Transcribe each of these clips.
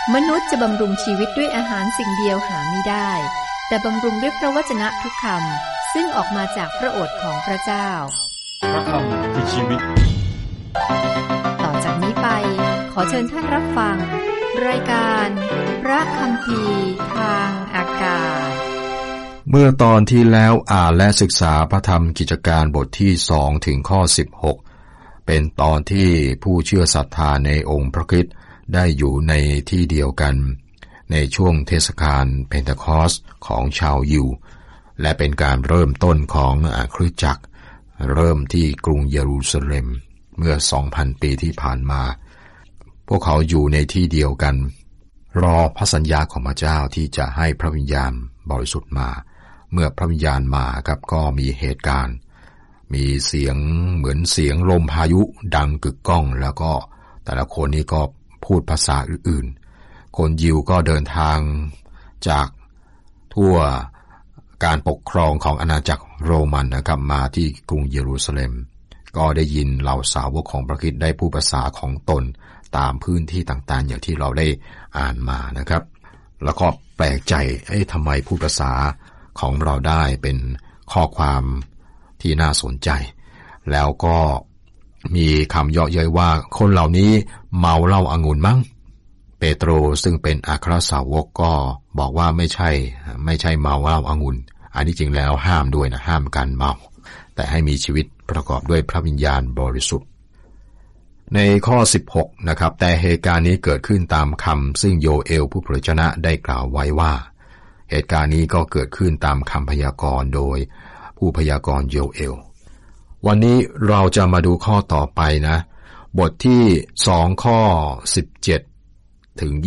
มนุษย์จะบำรุงชีวิตด้วยอาหารสิ่งเดียวหาไม่ได้แต่บำรุงด้วยพระวจนะทุกคำซึ่งออกมาจากพระโอษฐ์ของพระเจ้าพระคำคือชีวิตต่อจากนี้ไปขอเชิญท่านรับฟังรายการพระคัมภีร์ทางอากาศเมื่อตอนที่แล้วอ่านและศึกษาพระธรรมกิจการบทที่2ถึงข้อ16เป็นตอนที่ผู้เชื่อศรัทธาในองค์พระคริสต์ได้อยู่ในที่เดียวกันในช่วงเทศกาลเพนเทคอสต์ของชาวยิวและเป็นการเริ่มต้นของคริสตจักรเริ่มที่กรุงเยรูซาเล็มเมื่อ 2,000 ปีที่ผ่านมาพวกเขาอยู่ในที่เดียวกันรอพระสัญญาของพระเจ้าที่จะให้พระวิญญาณบริสุทธิ์มาเมื่อพระวิญญาณมาครับก็มีเหตุการณ์มีเสียงเหมือนเสียงลมพายุดังกึกก้องแล้วก็แต่ละคนนี้ก็พูดภาษาอื่นๆคนยิวก็เดินทางจากทั่วการปกครองของอาณาจักรโรมันนะครับมาที่กรุงเยรูซาเล็มก็ได้ยินเหล่าสาวกของพระคริสต์ได้พูดภาษาของตนตามพื้นที่ต่างๆอย่างที่เราได้อ่านมานะครับแล้วก็แปลกใจทำไมพูดภาษาของเราได้เป็นข้อความที่น่าสนใจแล้วก็มีคำเยาะเย้ยว่าคนเหล่านี้เมาเหล้าองุ่นมั้งเปโตรซึ่งเป็นอัครสาวกก็บอกว่าไม่ใช่เมาเหล้าองุ่นอันนี้จริงแล้วห้ามด้วยนะห้ามการเมาแต่ให้มีชีวิตประกอบด้วยพระวิญญาณบริสุทธิ์ในข้อ16นะครับแต่เหตุการณ์นี้เกิดขึ้นตามคำซึ่งโยเอลผู้พระชนะได้กล่าวไว้ว่าเหตุการณ์นี้ก็เกิดขึ้นตามคำพยากรณ์โดยผู้พยากรณ์โยเอลวันนี้เราจะมาดูข้อต่อไปนะบทที่2ข้อ17ถึง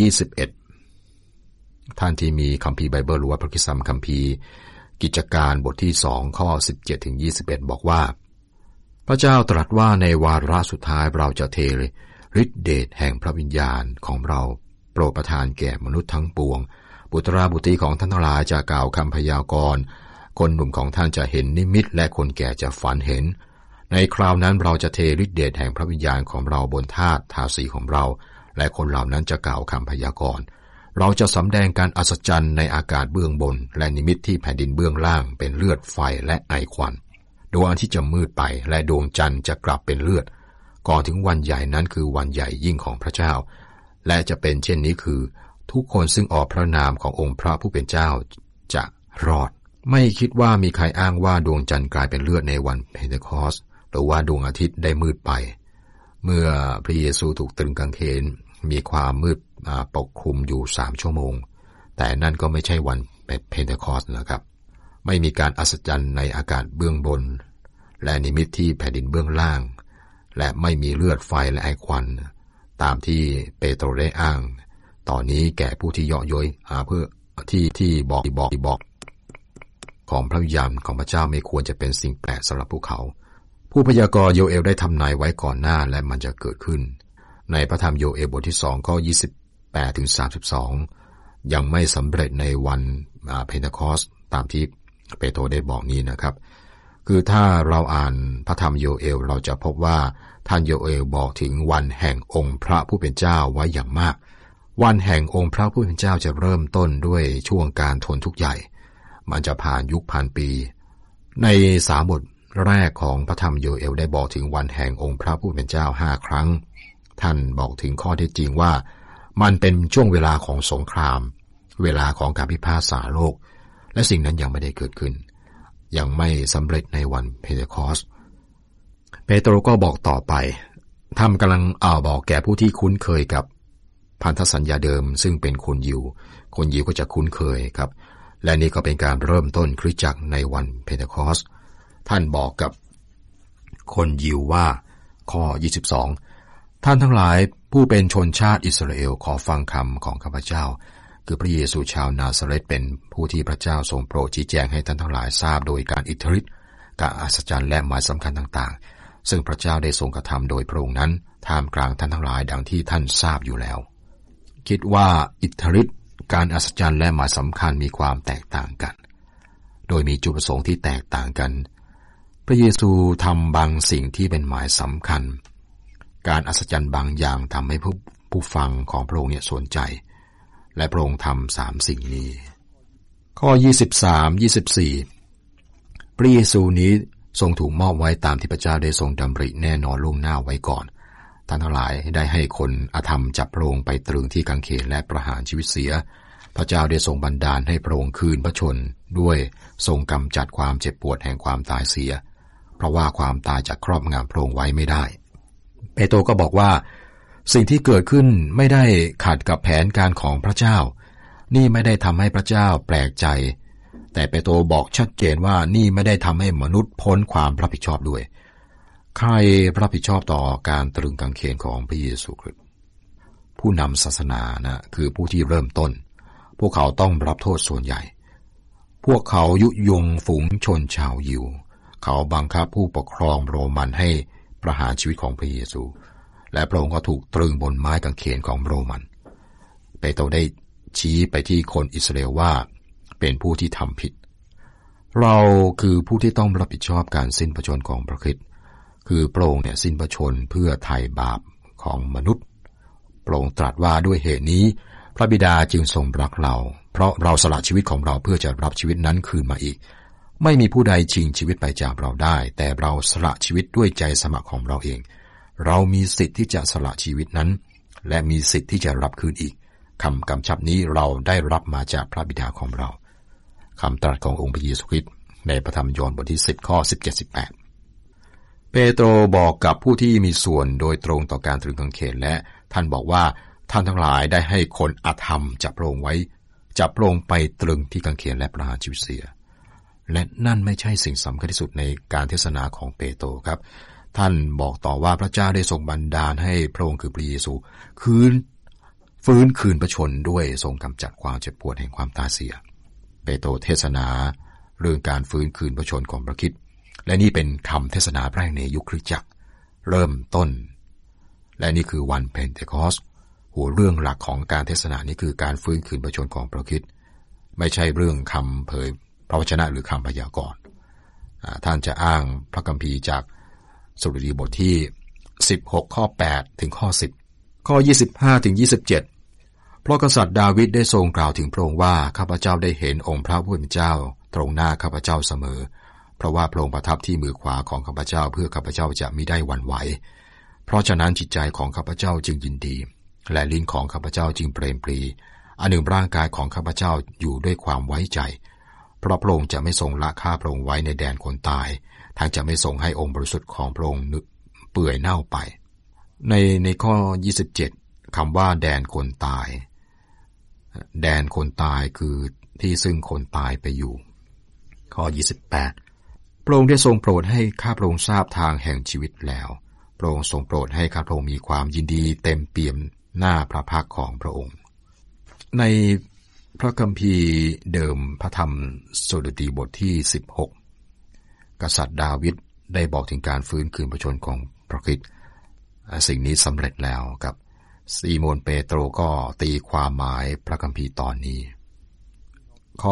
21ท่านที่มีคัมภีร์ไบเบิลหรือว่าพระคัมภีร์คัมภีร์กิจการบทที่2ข้อ17ถึง21บอกว่าพระเจ้าตรัสว่าในวาระสุดท้ายเราจะเทฤทธิเดชแห่งพระวิญญาณของเราโปรดประทานแก่มนุษย์ทั้งปวงบุตราบุตรีของท่านทั้งหลายจะกล่าวคำพยากรณ์คนหนุ่มของท่านจะเห็นนิมิตและคนแก่จะฝันเห็นในคราวนั้นเราจะเทฤทธิเดชแห่งพระวิญญาณของเราบนธาตุทาสีของเราและคนเหล่านั้นจะกล่าวคำพยากรณ์เราจะสำแดงการอัศจรรย์ในอากาศเบื้องบนและนิมิตที่แผ่นดินเบื้องล่างเป็นเลือดไฟและไอควันดวงอาทิตย์จะมืดไปและดวงจันทร์จะกลับเป็นเลือดก่อนถึงวันใหญ่นั้นคือวันใหญ่ยิ่งของพระเจ้าและจะเป็นเช่นนี้คือทุกคนซึ่งออกพระนามขององค์พระผู้เป็นเจ้าจะรอดไม่คิดว่ามีใครอ้างว่าดวงจันทร์กลายเป็นเลือดในวันเพนเทคอสต์หรือว่าดวงอาทิตย์ได้มืดไปเมื่อพระเยซูถูกตรึงกางเขนมีความมืดปกคลุมอยู่3ชั่วโมงแต่นั่นก็ไม่ใช่วันเพนเทคอสต์นะครับไม่มีการอัศจรรย์ในอากาศเบื้องบนและนิมิตที่แผ่นดินเบื้องล่างและไม่มีเลือดไฟและไอควันตามที่เปโตรได้อ้างตอนนี้แก่ผู้ที่เยาะเย้ยเพื่อที่บอกของพระวิญญาณของพระเจ้าไม่ควรจะเป็นสิ่งแปลกสำหรับพวกเขาผู้พยากรณ์โยเอลได้ทำนายไว้ก่อนหน้าและมันจะเกิดขึ้นในพระธรรมโยเอลบทที่2ข้อ28ถึง32ยังไม่สำเร็จในวันเพนเทคอสต์ตามที่เปโตรได้บอกนี้นะครับคือถ้าเราอ่านพระธรรมโยเอลเราจะพบว่าท่านโยเอลบอกถึงวันแห่งองค์พระผู้เป็นเจ้าไว้อย่างมากวันแห่งองค์พระผู้เป็นเจ้าจะเริ่มต้นด้วยช่วงการทนทุกข์ใหญ่มันจะผ่านยุคพันปีใน3บทแรกของพระธรรมโยเอลได้บอกถึงวันแห่งองค์พระผู้เป็นเจ้า5ครั้งท่านบอกถึงข้อเท็จจริงว่ามันเป็นช่วงเวลาของสงครามเวลาของการพิพากษาโลกและสิ่งนั้นยังไม่ได้เกิดขึ้นยังไม่สำเร็จในวันเพนเทคอสต์เปโตรก็บอกต่อไปท่านกำลังบอกแก่ผู้ที่คุ้นเคยกับพันธสัญญาเดิมซึ่งเป็นคนยิวก็จะคุ้นเคยครับและนี่ก็เป็นการเริ่มต้นคริสตจักรในวันเพนเทคอสต์ท่านบอกกับคนยิวว่าข้อ22ท่านทั้งหลายผู้เป็นชนชาติอิสราเอลขอฟังคำของข้าพเจ้าคือพระเยซูชาวนาซาเรตเป็นผู้ที่พระเจ้าทรงโปรดชี้แจงให้ท่านทั้งหลายทราบโดยการอิทธิฤทธิ์การอัศจรรย์และหมายสำคัญต่างๆซึ่งพระเจ้าได้ทรงกระทำโดยพระองค์นั้นท่ามกลางท่านทั้งหลายดังที่ท่านทราบอยู่แล้วคิดว่าอิทธิฤทธิ์การอัศจรรย์และหมายสำคัญมีความแตกต่างกันโดยมีจุดประสงค์ที่แตกต่างกันพระเยซูทำบางสิ่งที่เป็นหมายสำคัญการอัศจรรย์บางอย่างทำให้ผู้ฟังของพระองค์สนใจและพระองค์ทำ3 สิ่งนี้ข้อ 23-24 พระเยซูนี้ทรงถูกมอบไว้ตามที่พระเจ้าได้ทรงดำริแน่นอนล่วงหน้าไว้ก่อนท่านทั้งหลายได้ให้คนอธรรมจับพระองค์ไปตรึงที่กางเขนและประหารชีวิตเสียพระเจ้าได้ทรงบันดาลให้พระองค์คืนพระชนด้วยทรงกำจัดความเจ็บปวดแห่งความตายเสียเพราะว่าความตายจะครอบงำพระองค์ไว้ไม่ได้เปโตรก็บอกว่าสิ่งที่เกิดขึ้นไม่ได้ขัดกับแผนการของพระเจ้านี่ไม่ได้ทำให้พระเจ้าแปลกใจแต่เปโตรบอกชัดเจนว่านี่ไม่ได้ทำให้มนุษย์พ้นความรับผิดชอบด้วยใครรับผิดชอบต่อการตรึงกางเขนของพระเยซูคริสต์ผู้นำศาสนานะคือผู้ที่เริ่มต้นพวกเขาต้องรับโทษส่วนใหญ่พวกเขายุยงฝูงชนชาวยิวเขาบังคับผู้ปกครองโรมันให้ประหารชีวิตของพระเยซูและพระองค์ก็ถูกตรึงบนไม้กางเขนของโรมันเปโตรได้ชี้ไปที่คนอิสราเอลว่าเป็นผู้ที่ทำผิดเราคือผู้ที่ต้องรับผิดชอบการสิ้นพระชนของพระคริสต์คือพระองค์เนี่ยสิ้นพระชนเพื่อไถ่บาปของมนุษย์พระองค์ตรัสว่าด้วยเหตุนี้พระบิดาจึงทรงรักเราเพราะเราสละชีวิตของเราเพื่อจะรับชีวิตนั้นคืนมาอีกไม่มีผู้ใดชิงชีวิตไปจากเราได้แต่เราสละชีวิตด้วยใจสมัครของเราเองเรามีสิทธิ์ที่จะสละชีวิตนั้นและมีสิทธิ์ที่จะรับคืนอีกคำกำชับนี้เราได้รับมาจากพระบิดาของเราคำตรัสขององค์พระเยซูคริสต์ในพระธรรมยอห์นบทที่10ข้อ 17-18 เปโตรบอกกับผู้ที่มีส่วนโดยตรงต่อการตรึงกางเขนและท่านบอกว่าท่านทั้งหลายได้ให้คนอธรรมจับพระองค์ไว้จับพระองค์ไปตรึงที่กางเขนและประหารชีวิตเสียและนั่นไม่ใช่สิ่งสำคัญที่สุดในการเทศนาของเปโตรครับท่านบอกต่อว่าพระเจ้าได้ทรงบันดาลให้พระองค์คือพระเยซูฟื้นคืนพระชนด้วยทรงกำจัดความเจ็บปวดแห่งความตายเสียเปโตรเทศนาเรื่องการฟื้นคืนพระชนของพระคริสต์และนี่เป็นคำเทศนาแรกในยุคคริสตจักรเริ่มต้นและนี่คือวันเพนเทคอสต์หัวเรื่องหลักของการเทศนานี้คือการฟื้นคืนพระชนของพระคริสต์ไม่ใช่เรื่องคำเผยพระวจนะหรือคำพยากรณ์ท่านจะอ้างพระคัมภีร์จากสดุดีบทที่16ข้อ8ถึงข้อ10ข้อ25ถึง27เพราะกษัตริย์ดาวิดได้ทรงกล่าวถึงพระองค์ว่าข้าพเจ้าได้เห็นองค์พระผู้เป็นเจ้าตรงหน้าข้าพเจ้าเสมอเพราะว่าพระองค์ประทับที่มือขวาของข้าพเจ้าเพื่อข้าพเจ้าจะมิได้หวั่นไหวเพราะฉะนั้นจิตใจของข้าพเจ้าจึงยินดีและลิ้นของข้าพเจ้าจึงเปรมปรีอันหนึ่งร่างกายของข้าพเจ้าอยู่ด้วยความไว้ใจเพราะพระองค์จะไม่ทรงละข้าพระองค์ไว้ในแดนคนตายทั้งจะไม่ทรงให้องค์บริสุทธิ์ของพระองค์เปื่อยเน่าไปในข้อ27คำว่าแดนคนตายแดนคนตายคือที่ซึ่งคนตายไปอยู่ข้อ28พระองค์ได้ทรงโปรดให้ข้าพระองค์ทราบทางแห่งชีวิตแล้วพระองค์ทรงโปรดให้ข้าพระองค์มีความยินดีเต็มเปี่ยมหน้าพระพักตร์ของพระองค์ในพระคัมภีร์เดิมพระธรรมสดุดีบทที่16กษัตริย์ดาวิดได้บอกถึงการฟื้นคืนพระชนของพระคริสต์สิ่งนี้สำเร็จแล้วกับซีโมนเปโตรก็ตีความหมายพระคัมภีร์ตอนนี้ข้อ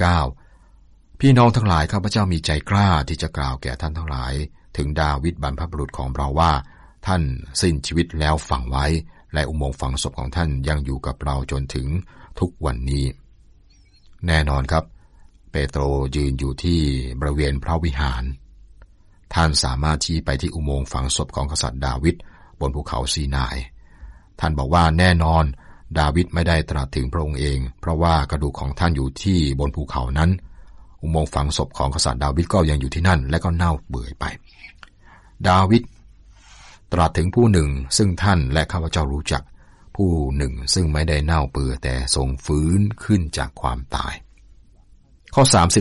29พี่น้องทั้งหลายข้าพเจ้ามีใจกล้าที่จะกล่าวแก่ท่านทั้งหลายถึงดาวิดบรรพบุรุษของเราว่าท่านสิ้นชีวิตแล้วฝังไว้และอุโมงค์ฝังศพของท่านยังอยู่กับเราจนถึงทุกวันนี้แน่นอนครับเปโตรยืนอยู่ที่บริเวณพระวิหารท่านสามารถชี้ไปที่อุโมงค์ฝังศพของกษัตริย์ดาวิดบนภูเขาซีนายท่านบอกว่าแน่นอนดาวิดไม่ได้ตรัสถึงพระองค์เองเพราะว่ากระดูกของท่านอยู่ที่บนภูเขานั้นอุโมงค์ฝังศพของกษัตริย์ดาวิดก็ยังอยู่ที่นั่นและก็เน่าเปื่อยไปดาวิดตรัสถึงผู้หนึ่งซึ่งท่านและข้าพเจ้ารู้จักผู้หนึ่งซึ่งไม่ได้เน่าเปื่อยแต่ทรงฟื้นขึ้นจากความตายข้อ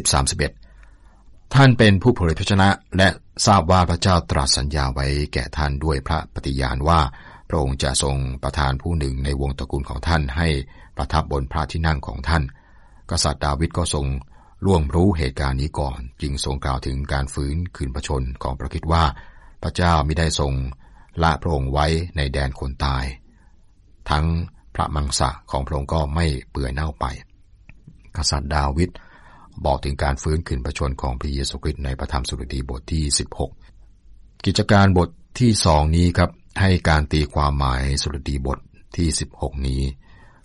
30-31ท่านเป็นผู้เผยพระชนะและทราบว่าพระเจ้าตรัสสัญญาไว้แก่ท่านด้วยพระปฏิญาณว่าพระองค์จะทรงประทานผู้หนึ่งในวงตระกูลของท่านให้ประทับบนพระที่นั่งของท่านกษัตริย์ดาวิดก็ทรงล่วงรู้เหตุการณ์นี้ก่อนจึงทรงกล่าวถึงการฟื้นคืนพระชนของพระคริสต์ว่าพระเจ้ามิได้ทรงละพระองค์ไว้ในแดนคนตายทั้งพระมังสะของพระองค์ก็ไม่เปื่อยเน่าไปกษัตริย์ดาวิดบอกถึงการฟื้นคืนพระชนของพระเยซูคริสต์ในพระธรรมสดุดีบทที่16กิจการบทที่2นี้ครับให้การตีความหมายสดุดีบทที่16นี้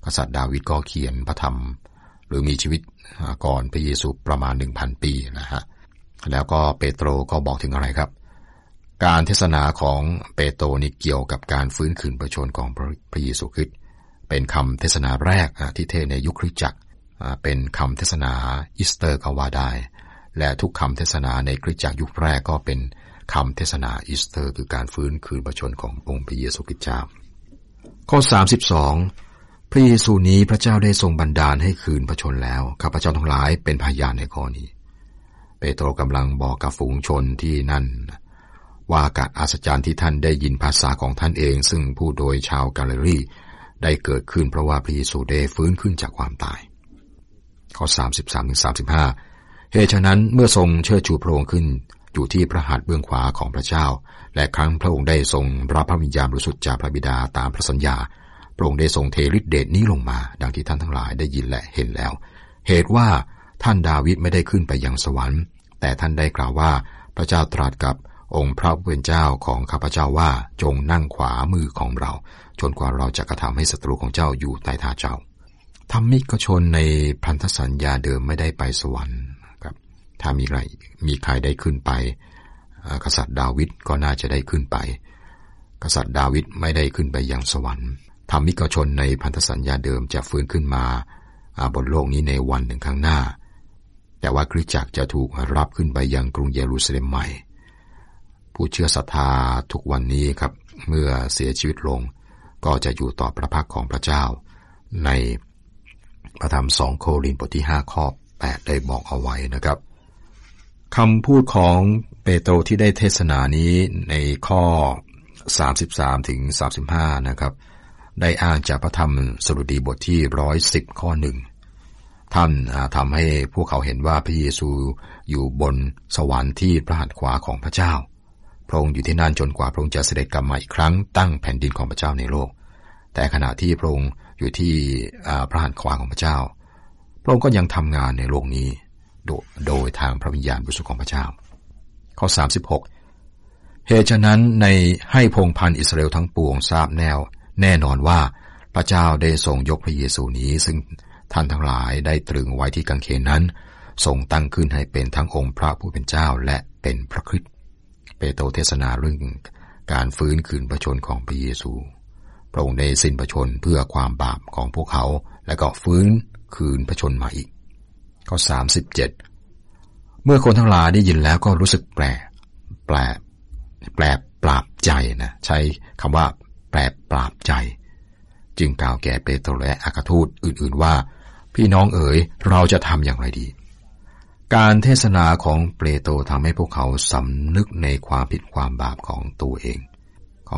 กษัตริย์ดาวิดก็เขียนพระธรรมหรือมีชีวิตก่อนพระเยซูประมาณ 1,000 ปีนะฮะแล้วก็เปโตรก็บอกถึงอะไรครับการเทศนาของเปโตรนี่เกี่ยวกับการฟื้นคืนพระชนของพระเยซูคริสต์เป็นคำเทศนาแรกที่เทศในยุคคริสตจักรเป็นคำเทศนาอีสเตอร์ก็ว่าได้และทุกคำเทศนาในคริสตจักรยุคแรกก็เป็นคำเทศนาอีสเตอร์คือการฟื้นคืนพระชนขององค์พระเยซูคริสต์เจ้าข้อ32พระเยซูนี้พระเจ้าได้ทรงบันดาลให้คืนพระชนแล้วข้าพเจ้าทั้งหลายเป็นพยานในข้อนี้เปโตรกำลังบอกกับฝูงชนที่นั่นว่าการอัศจรรย์ที่ท่านได้ยินภาษาของท่านเองซึ่งผู้โดยชาวกาลิลีได้เกิดขึ้นเพราะว่าพระเยซูได้ฟื้นขึ้นจากความตายข้อ 33-35 เหตุฉะนั้นเมื่อทรงเชิดชูพระองค์ขึ้นอยู่ที่พระหัตถ์เบื้องขวาของพระเจ้าและครั้งพระองค์ได้ทรงรับพระวิญญาณบริสุทธิ์จากพระบิดาตามพระสัญญาพระองค์ได้ทรงเทฤทธิเดชนี้ลงมาดังที่ท่านทั้งหลายได้ยินและเห็นแล้วเหตุว่าท่านดาวิดไม่ได้ขึ้นไปยังสวรรค์แต่ท่านได้กล่าวว่าพระเจ้าตรัสกับองค์พระผู้เป็นเจ้าของข้าพเจ้าว่าจงนั่งขวามือของเราจนกว่าเราจะกระทำให้ศัตรูของเจ้าอยู่ใต้เท้าเจ้าธรรมิกชนในพันธสัญญาเดิมไม่ได้ไปสวรรค์ครับถ้ามีใครได้ขึ้นไปกษัตริย์ดาวิดก็น่าจะได้ขึ้นไปกษัตริย์ดาวิดไม่ได้ขึ้นไปยังสวรรค์ธรรมิกชนในพันธสัญญาเดิมจะฟื้นขึ้นมาบนโลกนี้ในวันหนึ่งข้างหน้าแต่ว่าคริสตจักรจะถูกรับขึ้นไปยังกรุงเยรูซาเล็มใหม่ผู้เชื่อศรัทธาทุกวันนี้ครับเมื่อเสียชีวิตลงก็จะอยู่ต่อพระพักของพระเจ้าในพระธรรม2 โครินธ์บทที่5ข้อ8ได้บอกเอาไว้นะครับคำพูดของเปโตรที่ได้เทศนานี้ในข้อ33-35นะครับได้อ้างจากพระธรรมสดุดีบทที่110ข้อ1ท่านทำให้พวกเขาเห็นว่าพระเยซูอยู่บนสวรรค์ที่พระหัตถ์ขวาของพระเจ้าพระองค์อยู่ที่นั่นจนกว่าพระองค์จะเสด็จกลับมาอีกครั้งตั้งแผ่นดินของพระเจ้าในโลกแต่ขณะที่พระองค์อยู่ที่พระหัตถ์ขวาของพระเจ้าพระองค์ก็ยังทำงานในโลกนี้โดยทางพระวิญญาณบริสุทธิ์ของพระเจ้าข้อ36เหตุฉะนั้นในให้พงศ์พันธุ์อิสราเอลทั้งปวงทราบแน่นอนว่าพระเจ้าได้ทรงยกพระเยซูนี้ซึ่งท่านทั้งหลายได้ตรึงไว้ที่กางเขนนั้นทรงตั้งขึ้นให้เป็นทั้งองค์พระผู้เป็นเจ้าและเป็นพระคริสต์เปโตรเทศนาเรื่องการฟื้นคืนพระชนของพระเยซูพระองค์ได้สิ้นพระชนเพื่อความบาปของพวกเขาและก็ฟื้นคืนพระชนมาอีกข้อ37เมื่อคนทั้งหลายได้ยินแล้วก็รู้สึกแปลกปราบใจนะใช้คำว่าแปลกปราบใจจึงกล่าวแก่เปโตรและอัครทูตอื่นๆว่าพี่น้องเอ๋ยเราจะทำอย่างไรดีการเทศนาของเปโตรทำให้พวกเขาสำนึกในความผิดความบาปของตัวเองข้อ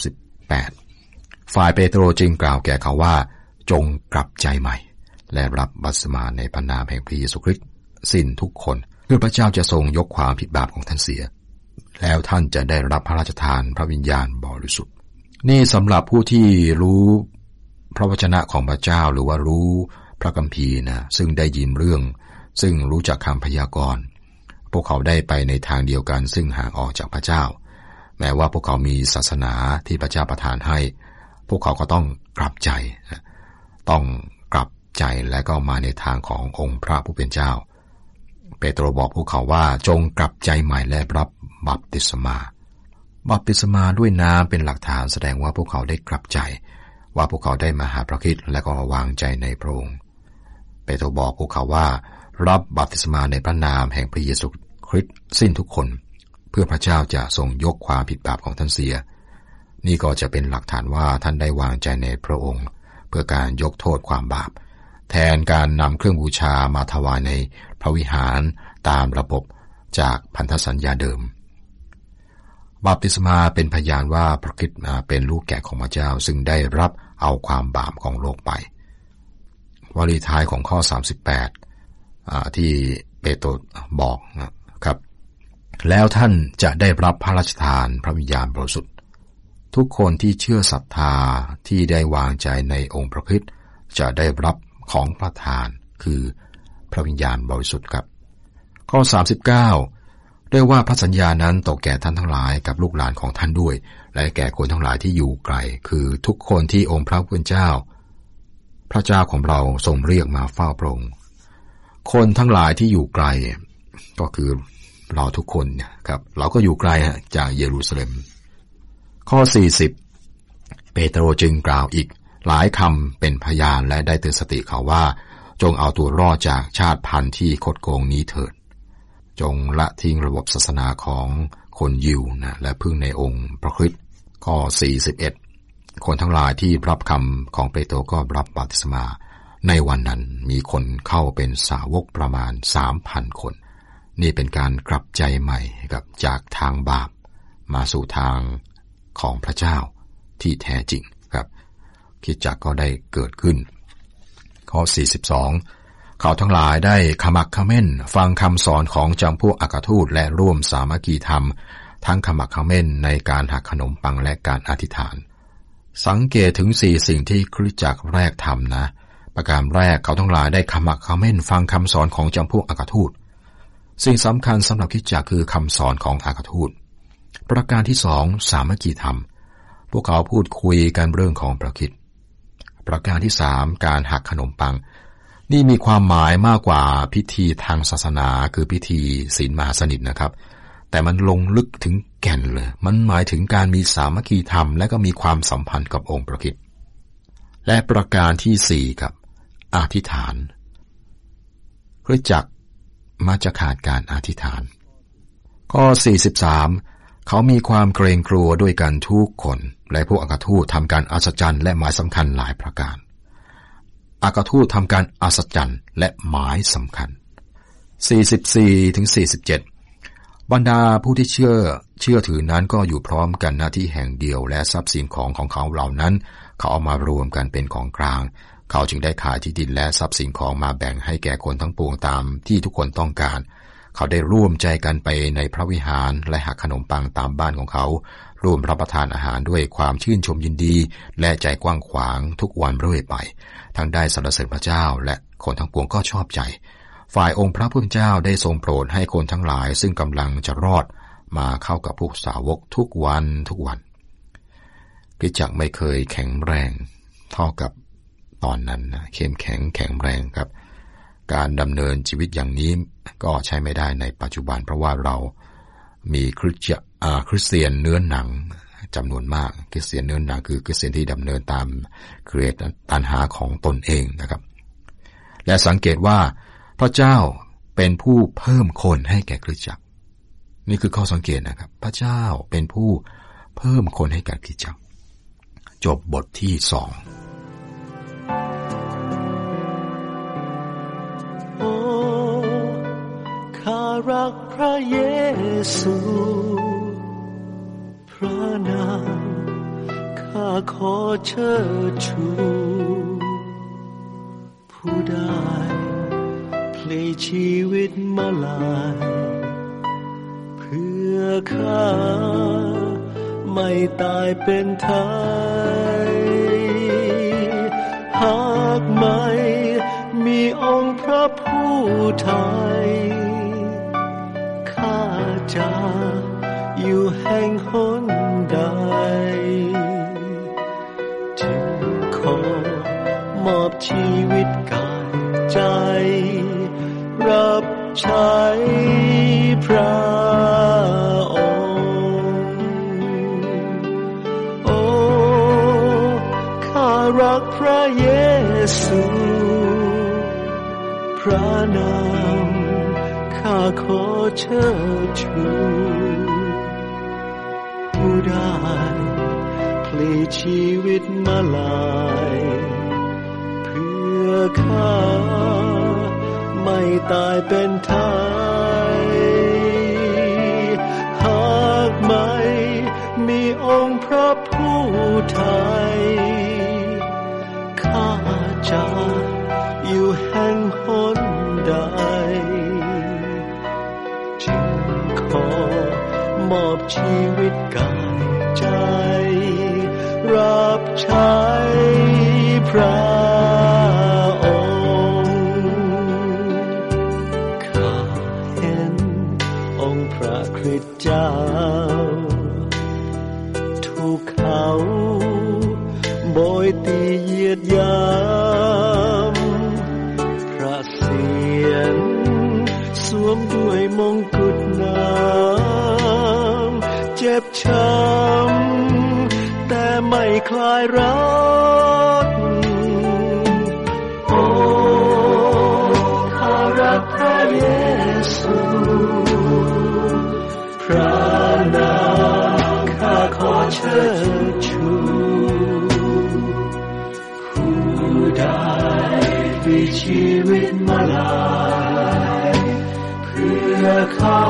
38ฝ่ายเปโตรจึงกล่าวแก่เขาว่าจงกลับใจใหม่และรับบัพติศมาในพระนามแห่งพระเยซูคริสต์สิ้นทุกคนเพื่อพระเจ้าจะทรงยกความผิดบาปของท่านเสียแล้วท่านจะได้รับพระราชทานพระวิญญาณบริสุทธิ์นี่สำหรับผู้ที่รู้พระวจนะของพระเจ้าหรือว่ารู้พระคัมภีร์นะซึ่งได้ยินเรื่องซึ่งรู้จักคำพยากรณ์พวกเขาได้ไปในทางเดียวกันซึ่งห่างออกจากพระเจ้าแม้ว่าพวกเขามีศาสนาที่พระเจ้าประทานให้พวกเขาก็ต้องกลับใจต้องกลับใจและก็มาในทางขององค์พระผู้เป็นเจ้าเปโตรบอกพวกเขาว่าจงกลับใจใหม่และรับบัพติศมาด้วยน้ำเป็นหลักฐานแสดงว่าพวกเขาได้กลับใจว่าพวกเขาได้มาหาพระคริสต์และก็วางใจในพระองค์เปโตรบอกพวกเขาว่ารับบัพติศมาในพระนามแห่งพระเยซูคริสต์สิ้นทุกคนเพื่อพระเจ้าจะทรงยกความผิดบาปของท่านเสียนี่ก็จะเป็นหลักฐานว่าท่านได้วางใจในพระองค์เพื่อการยกโทษความบาปแทนการนำเครื่องบูชามาถวายในพระวิหารตามระบบจากพันธสัญญาเดิมบัพติศมาเป็นพยานว่าพระคริสต์เป็นลูกแกะของพระเจ้าซึ่งได้รับเอาความบาปของโลกไปวลีท้ายของข้อ38ที่เปโตรบอกนะครับแล้วท่านจะได้รับพระราชทานพระวิญญาณบริสุทธิ์ทุกคนที่เชื่อศรัทธาที่ได้วางใจในองค์พระคริสต์จะได้รับของประทานคือพระวิญญาณบริสุทธิ์ครับข้อ39เรียกว่าพระสัญญานั้นตกแก่ท่านทั้งหลายกับลูกหลานของท่านด้วยและแก่คนทั้งหลายที่อยู่ไกลคือทุกคนที่องค์พระผู้เป็นเจ้าพระเจ้าของเราทรงเรียกมาเฝ้าพระองค์คนทั้งหลายที่อยู่ไกลก็คือเราทุกคนครับเราก็อยู่ไกลจากเยรูซาเล็มข้อ40เปโตรจึงกล่าวอีกหลายคำเป็นพยานและได้เตือนสติเขาว่าจงเอาตัวรอดจากชาติพันธุ์ที่คดโกงนี้เถิดจงละทิ้งระบบศาสนาของคนยิวและพึ่งในองค์พระคริสต์ข้อ41คนทั้งหลายที่รับคำของเปโตรก็รับบัพติศมาในวันนั้นมีคนเข้าเป็นสาวกประมาณ 3,000 คนนี่เป็นการกลับใจใหม่กับจากทางบาปมาสู่ทางของพระเจ้าที่แท้จริงครับคริสตจักรก็ได้เกิดขึ้นข้อ42เขาทั้งหลายได้ขมักเขม้นฟังคำสอนของจำพวกอัครทูตและร่วมสามัคคีธรรมทั้งขมักเขม้นในการหักขนมปังและการอธิษฐานสังเกตถึง4สิ่งที่คริสตจักรแรกทำนะประการแรกเขาทั้งหลายได้ขมักเขม้นฟังคำสอนของจำพวกอัครทูตสิ่งสำคัญสำหรับคริสตจักรคือคำสอนของอัครทูตประการที่2สามัคคีธรรมพวกเขาพูดคุยกันเรื่องของพระคริสต์ประการที่3การหักขนมปังนี่มีความหมายมากกว่าพิธีทางศาสนาคือพิธีศีลมหาสนิทนะครับแต่มันลงลึกถึงแก่นเลยมันหมายถึงการมีสามัคคีธรรมและก็มีความสัมพันธ์กับองค์พระคริสต์และประการที่4ครับอธิษฐานคริสตจักรมักจะขาดการอธิษฐานข้อ43เขามีความเกรงกลัวด้วยกันทุกคนและพวกอัครทูตทำการอัศจรรย์และหมายสำคัญหลายประการอัครทูตทำการอัศจรรย์และหมายสำคัญ44ถึง47บรรดาผู้ที่เชื่อถือนั้นก็อยู่พร้อมกันณที่แห่งเดียวและทรัพย์สินของเขาเหล่านั้นเขาเอามารวมกันเป็นของกลางเขาจึงได้ขายที่ดินและทรัพย์สินของมาแบ่งให้แก่คนทั้งปวงตามที่ทุกคนต้องการเขาได้ร่วมใจกันไปในพระวิหารและหักขนมปังตามบ้านของเขาร่วมรับประทานอาหารด้วยความชื่นชมยินดีและใจกว้างขวางทุกวันเรื่อยไปทั้งได้สรรเสริญพระเจ้าและคนทั้งปวงก็ชอบใจฝ่ายองค์พระผู้เป็นเจ้าได้ทรงโปรดให้คนทั้งหลายซึ่งกำลังจะรอดมาเข้ากับพวกสาวกทุกวันคริสตจักรไม่เคยแข็งแรงเท่ากับตอนนั้นนะเข้มแข็งแรงครับการดำเนินชีวิตอย่างนี้ก็ใช้ไม่ได้ในปัจจุบันเพราะว่าเรามีคริสเตียนเนื้อหนังจำนวนมากคริสเตียนเนื้อหนังคือคริสเตียนที่ดำเนินตามเกรดตัณหาของตนเองนะครับและสังเกตว่าพระเจ้าเป็นผู้เพิ่มคนให้แก่คริสตจักรนี่คือข้อสังเกตนะครับพระเจ้าเป็นผู้เพิ่มคนให้แก่คริสตจักรจบบทที่2 ข้ารักพระเยซูพระนามข้าขอเชิดชูผู้ได้พลีชีวิตมาลายเพื่อข้าไม่ตายเป็นไทยหากไม่มีองค์พระผู้ไทยข้าจะอยู่แห่งหนใดจึงขอมอบชีวิตกายใจรับใช้พระองค์โอ้ข้ารักพระเยซูพระนามข้าขอเชิดชูผู้ได้พลีชีวิตมาลายเพื่อข้าไม่ตายเป็นไทยหากไม่มีองค์พระผู้ไทยข้าจะอยู่แห่งหนใดจึงขอมอบชีวิตกายใจรับใช้พระองค์ข้าเห็นองค์พระคริสต์เจ้าถูกเขาโบยตีเหยียดยามพระเศียรสวมด้วยมงกุฎน้ำเจ็บช้ำแต่ไม่คลายรักโอ้ข้ารักพระเยซูพระนามข้าขอเชิดชูผู้ได้ปลีกชีวิตมาลายเพื่อข้า